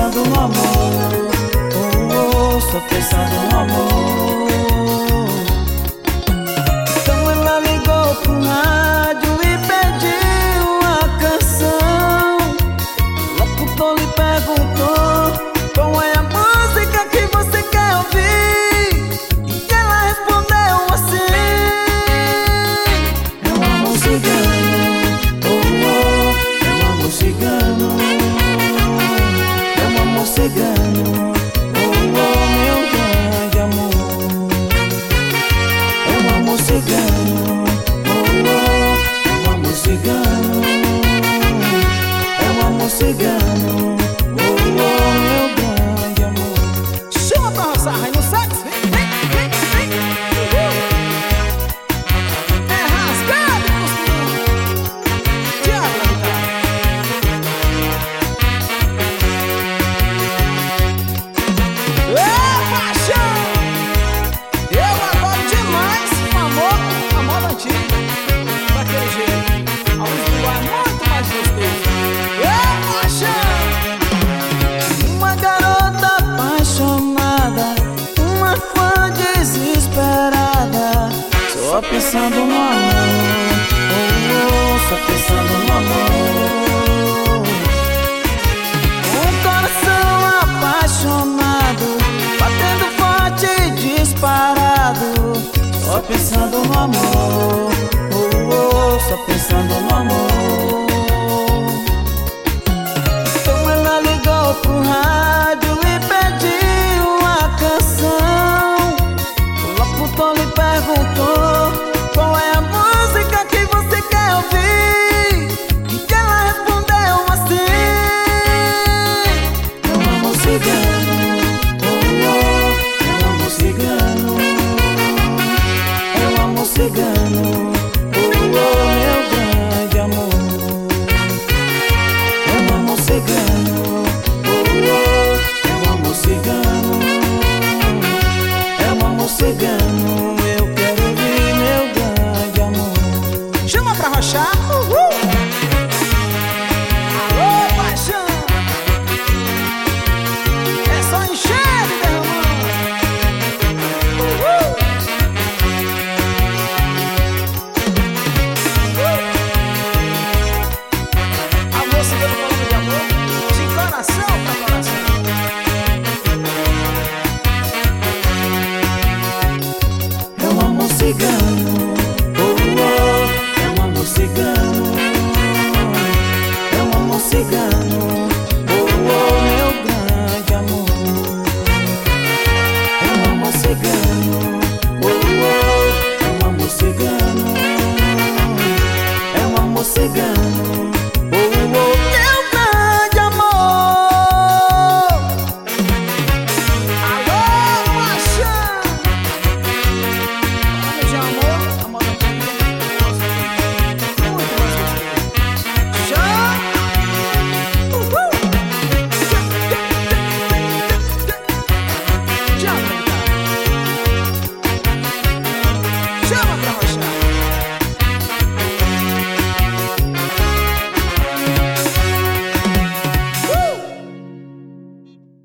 pensando no amor. Oh, oh, só pensando no amor. Então ela ligou pro rádio e pediu uma canção. O locutor lhe perguntou: qual é a música que você quer ouvir? E ela respondeu assim: eu amo cigano, oh, oh, eu amo cigano. Eu amo cigano, oh, oh, meu grande amor. Eu amo cigano, oh, oh, eu amo cigano. Eu amo cigano, oh, oh, meu grande amor. Chama pra roçar, aí no sax. Vem. É rasgado, costinho. Diabo da guitarra. Ê, paixão! Eu adoro demais a moda antiga. Daquele jeito. A luz do ar é muito mais gostoso. Ê, paixão! Uma garota apaixonada, uma fã desesperada, só pensando no amor. Oh, oh, só pensando no amor. Um coração apaixonado, batendo forte e disparado, só pensando no amor. Oh, oh, só pensando no amor. Então ela ligou pro rádio e pediu uma canção. O locutor lhe perguntou: qual é a música que você quer ouvir? E ela respondeu assim: eu amo cigano, oh, oh, eu amo cigano. Eu amo cigano, oh, oh, meu grande amor. Eu amo cigano.